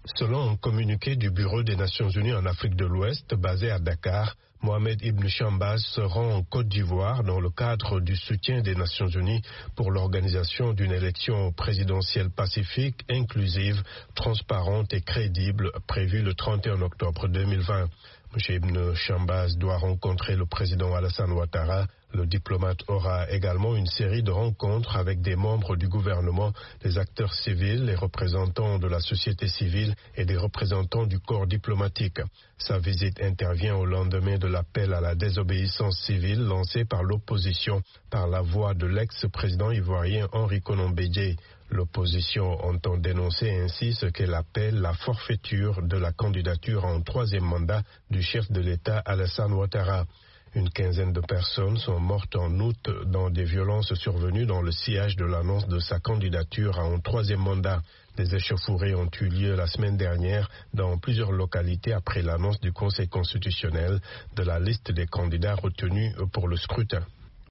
Selon un communiqué du Bureau des Nations Unies en Afrique de l'Ouest, basé à Dakar, Mohamed Ibn Chambaz se rend en Côte d'Ivoire dans le cadre du soutien des Nations Unies pour l'organisation d'une élection présidentielle pacifique, inclusive, transparente et crédible prévue le 31 octobre 2020. M. Ibn Chambaz doit rencontrer le président Alassane Ouattara. Le diplomate aura également une série de rencontres avec des membres du gouvernement, des acteurs civils, les représentants de la société civile et des représentants du corps diplomatique. Sa visite intervient au lendemain de l'appel à la désobéissance civile lancé par l'opposition par la voix de l'ex-président ivoirien Henri Konan Bédié. L'opposition entend dénoncer ainsi ce qu'elle appelle la forfaiture de la candidature en troisième mandat du chef de l'État Alassane Ouattara. Une quinzaine de personnes sont mortes en août dans des violences survenues dans le sillage de l'annonce de sa candidature à un troisième mandat. Des échauffourées ont eu lieu la semaine dernière dans plusieurs localités après l'annonce du Conseil constitutionnel de la liste des candidats retenus pour le scrutin.